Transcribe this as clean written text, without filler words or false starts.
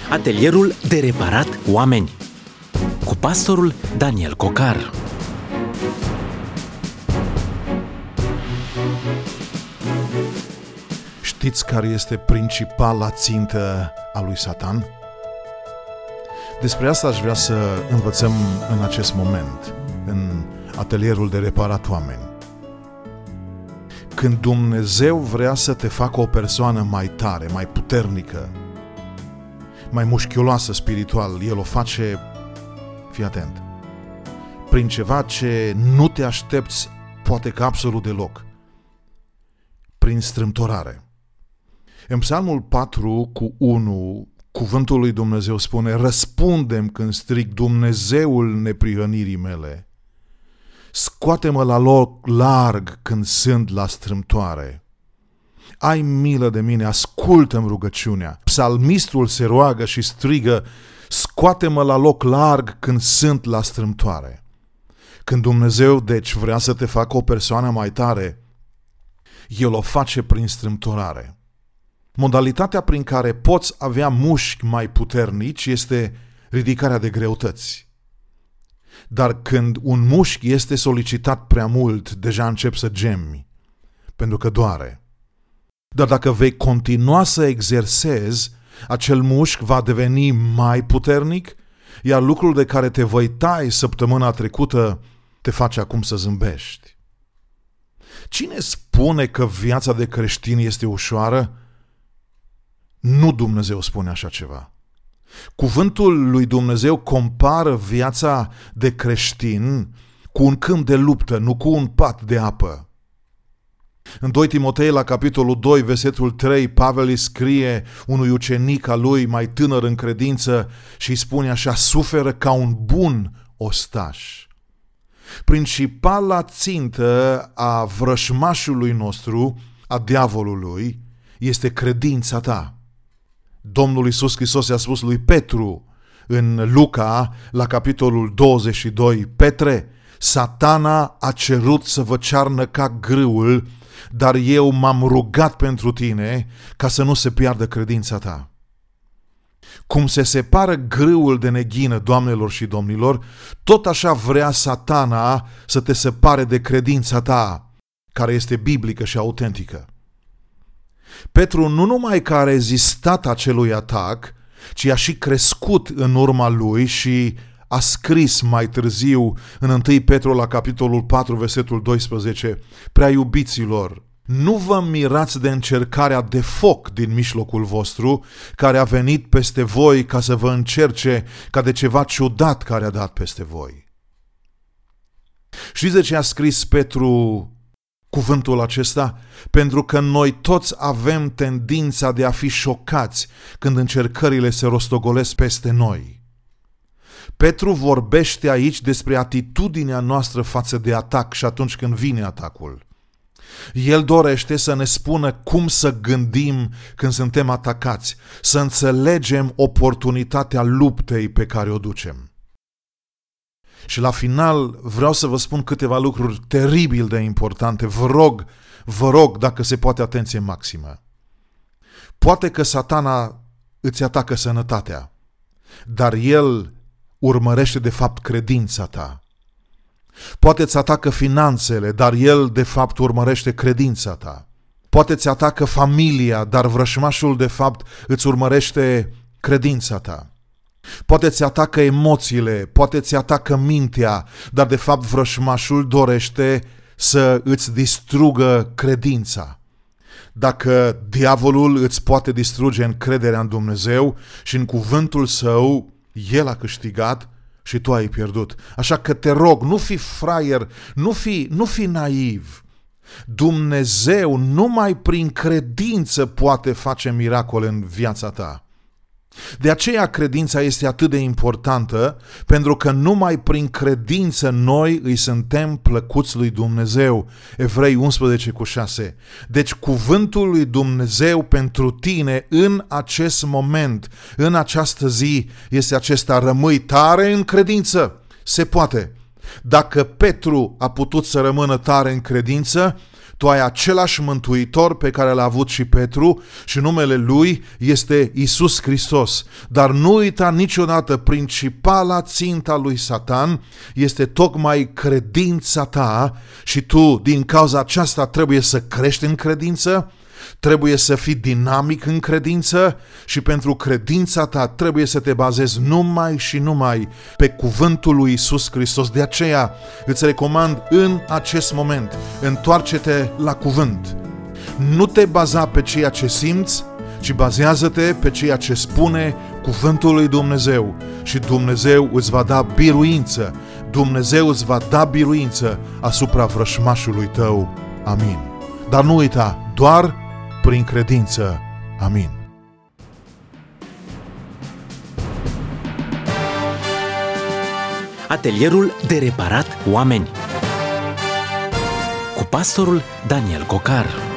Atelierul de reparat oameni cu pastorul Daniel Cocar. Știți care este principala țintă a lui Satan? Despre asta aș vrea să învățăm în acest moment, în atelierul de reparat oameni. Când Dumnezeu vrea să te facă o persoană mai tare, mai puternică, mai mușchiuloasă spiritual, El o face, fii atent, prin ceva ce nu te aștepți, poate că absolut deloc, prin strâmtorare. În Psalmul 4:1, cuvântul lui Dumnezeu spune: răspundem când strig, Dumnezeul neprihănirii mele. Scoate-mă la loc larg când sunt la strâmtoare. Ai milă de mine, ascultă-mi rugăciunea. Psalmistul se roagă și strigă: scoate-mă la loc larg când sunt la strâmtoare. Când Dumnezeu, deci, vrea să te facă o persoană mai tare, El o face prin strâmtorare. Modalitatea prin care poți avea mușchi mai puternici este ridicarea de greutăți. Dar când un mușchi este solicitat prea mult, deja începi să gemi, pentru că doare. Dar dacă vei continua să exersezi, acel mușchi va deveni mai puternic, iar lucrul de care te văitai săptămâna trecută te face acum să zâmbești. Cine spune că viața de creștin este ușoară? Nu Dumnezeu spune așa ceva. Cuvântul lui Dumnezeu compară viața de creștin cu un câmp de luptă, nu cu un pat de apă. În 2 Timotei, la capitolul 2, versetul 3, Pavel îi scrie unui ucenic al lui mai tânăr în credință și îi spune așa: suferă ca un bun ostaș. Principala țintă a vrășmașului nostru, a diavolului, este credința ta. Domnul Iisus Hristos i-a spus lui Petru în Luca, la capitolul 22, Petre, Satana a cerut să vă cearnă ca grâul, dar eu m-am rugat pentru tine ca să nu se piardă credința ta. Cum se separă grâul de neghină, doamnelor și domnilor, tot așa vrea Satana să te separe de credința ta, care este biblică și autentică. Petru nu numai că a rezistat acelui atac, ci a și crescut în urma lui și a scris mai târziu în 1 Petru la capitolul 4, versetul 12, prea iubiților, nu vă mirați de încercarea de foc din mijlocul vostru, care a venit peste voi ca să vă încerce ca de ceva ciudat care a dat peste voi. Știți de ce a scris Petru cuvântul acesta? Pentru că noi toți avem tendința de a fi șocați când încercările se rostogolesc peste noi. Petru vorbește aici despre atitudinea noastră față de atac și atunci când vine atacul. El dorește să ne spună cum să gândim când suntem atacați, să înțelegem oportunitatea luptei pe care o ducem. Și la final vreau să vă spun câteva lucruri teribil de importante. Vă rog, dacă se poate, atenție maximă. Poate că Satana îți atacă sănătatea, dar el urmărește de fapt credința ta. Poate îți atacă finanțele, dar el de fapt urmărește credința ta. Poate îți atacă familia, dar vrășmașul de fapt îți urmărește credința ta. Poate îți atacă emoțiile, poate îți atacă mintea, dar de fapt vrășmașul dorește să îți distrugă credința. Dacă diavolul îți poate distruge încrederea în Dumnezeu și în cuvântul său, el a câștigat și tu ai pierdut. Așa că te rog, nu fi fraier, nu fi naiv. Dumnezeu numai prin credință poate face miracole în viața ta. De aceea credința este atât de importantă, pentru că numai prin credință noi îi suntem plăcuți lui Dumnezeu. Evrei 11:6. Deci cuvântul lui Dumnezeu pentru tine în acest moment, în această zi, este acesta: rămâi tare în credință. Se poate. Dacă Petru a putut să rămână tare în credință, Tu ai același mântuitor pe care l-a avut și Petru și numele lui este Iisus Hristos. Dar nu uita niciodată, principala ținta lui Satan este tocmai credința ta și tu din cauza aceasta trebuie să crești în credință, trebuie să fii dinamic în credință și pentru credința ta trebuie să te bazezi numai și numai pe cuvântul lui Iisus Hristos. De aceea îți recomand în acest moment, întoarce-te la cuvânt. Nu te baza pe ceea ce simți, ci bazează-te pe ceea ce spune cuvântul lui Dumnezeu și Dumnezeu îți va da biruință. Dumnezeu îți va da biruință asupra vrășmașului tău. Amin. Dar nu uita, doar prin credință. Amin. Atelierul de reparat oameni cu pastorul Daniel Cocar.